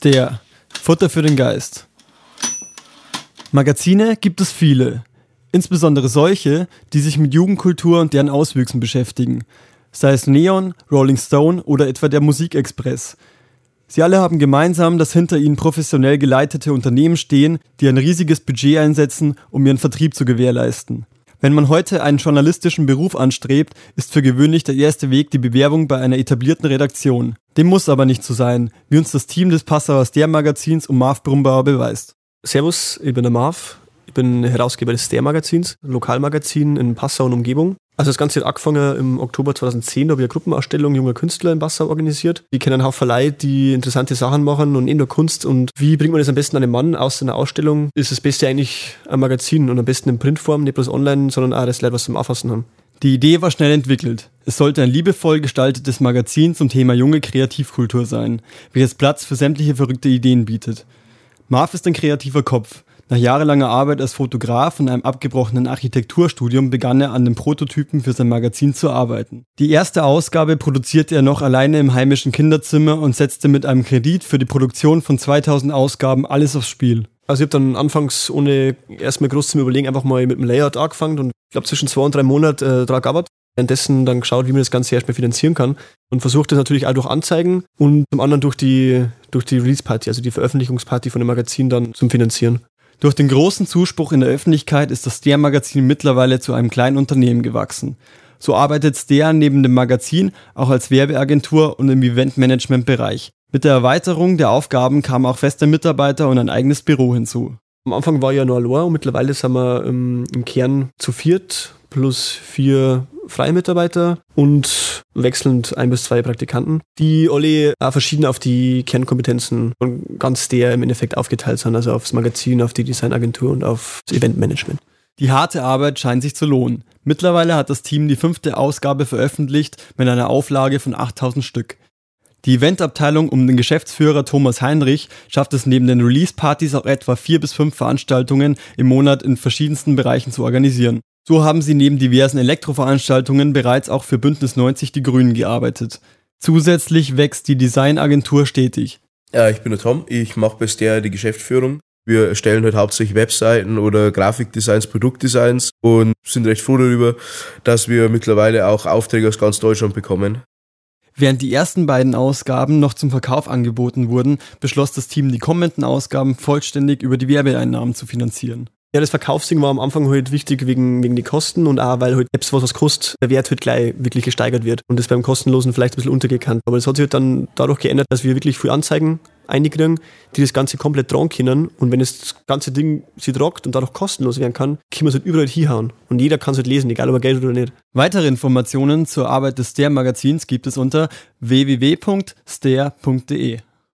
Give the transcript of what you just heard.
Ster. Futter für den Geist. Magazine gibt es viele. Insbesondere solche, die sich mit Jugendkultur und deren Auswüchsen beschäftigen. Sei es Neon, Rolling Stone oder etwa der Musikexpress. Sie alle haben gemeinsam, dass hinter ihnen professionell geleitete Unternehmen stehen, die ein riesiges Budget einsetzen, um ihren Vertrieb zu gewährleisten. Wenn man heute einen journalistischen Beruf anstrebt, ist für gewöhnlich der erste Weg die Bewerbung bei einer etablierten Redaktion. Dem muss aber nicht so sein, wie uns das Team des Passauer Ster-Magazins um Marv Brumbauer beweist. Servus, ich bin der Marv. Ich bin Herausgeber des Ster-Magazins, Lokalmagazin in Passau und Umgebung. Also das Ganze hat angefangen im Oktober 2010, da habe ich eine Gruppenausstellung junger Künstler in Passau organisiert. Die kennen einen Haufen Leute, die interessante Sachen machen und in der Kunst. Und wie bringt man das am besten an den Mann aus einer Ausstellung? Ist das Beste eigentlich ein Magazin und am besten in Printform, nicht bloß online, sondern auch, dass Leute was zum Auffassen haben. Die Idee war schnell entwickelt. Es sollte ein liebevoll gestaltetes Magazin zum Thema junge Kreativkultur sein, welches Platz für sämtliche verrückte Ideen bietet. Marv ist ein kreativer Kopf. Nach jahrelanger Arbeit als Fotograf und einem abgebrochenen Architekturstudium begann er an den Prototypen für sein Magazin zu arbeiten. Die erste Ausgabe produzierte er noch alleine im heimischen Kinderzimmer und setzte mit einem Kredit für die Produktion von 2000 Ausgaben alles aufs Spiel. Also ich habe dann anfangs, ohne erstmal groß zu überlegen, einfach mal mit dem Layout angefangen und ich glaube zwischen 2 und 3 Monaten daran gearbeitet. Währenddessen dann geschaut, wie man das Ganze erstmal finanzieren kann und versucht das natürlich auch durch Anzeigen und zum anderen durch die Release-Party, also die Veröffentlichungsparty von dem Magazin dann zum Finanzieren. Durch den großen Zuspruch in der Öffentlichkeit ist das Ster-Magazin mittlerweile zu einem kleinen Unternehmen gewachsen. So arbeitet Ster neben dem Magazin auch als Werbeagentur und im Eventmanagement-Bereich. Mit der Erweiterung der Aufgaben kamen auch feste Mitarbeiter und ein eigenes Büro hinzu. Am Anfang war ich ja nur allein und mittlerweile sind wir im Kern zu 4 plus 4 freie Mitarbeiter und wechselnd 1 bis 2 Praktikanten, die alle auch verschieden auf die Kernkompetenzen und ganz der im Endeffekt aufgeteilt sind, also aufs Magazin, auf die Designagentur und aufs Eventmanagement. Die harte Arbeit scheint sich zu lohnen. Mittlerweile hat das Team die 5. Ausgabe veröffentlicht mit einer Auflage von 8000 Stück. Die Eventabteilung um den Geschäftsführer Thomas Heinrich schafft es neben den Release-Partys auch etwa 4 bis 5 Veranstaltungen im Monat in verschiedensten Bereichen zu organisieren. So haben sie neben diversen Elektroveranstaltungen bereits auch für Bündnis 90 Die Grünen gearbeitet. Zusätzlich wächst die Designagentur stetig. Ja, ich bin der Tom, ich mache bei Ster die Geschäftsführung. Wir erstellen halt hauptsächlich Webseiten oder Grafikdesigns, Produktdesigns und sind recht froh darüber, dass wir mittlerweile auch Aufträge aus ganz Deutschland bekommen. Während die ersten beiden Ausgaben noch zum Verkauf angeboten wurden, beschloss das Team, die kommenden Ausgaben vollständig über die Werbeeinnahmen zu finanzieren. Ja, das Verkaufsding war am Anfang halt wichtig wegen die Kosten und auch, weil halt selbst was kostet, der Wert halt gleich wirklich gesteigert wird und das beim Kostenlosen vielleicht ein bisschen untergekannt. Aber das hat sich halt dann dadurch geändert, dass wir wirklich viele Anzeigen einkriegen, die das Ganze komplett tragen können und wenn das ganze Ding sich tragt und dadurch kostenlos werden kann wir es halt überall hinhauen und jeder kann es halt lesen, egal ob er Geld oder nicht. Weitere Informationen zur Arbeit des Ster-Magazins gibt es unter www.ster.de.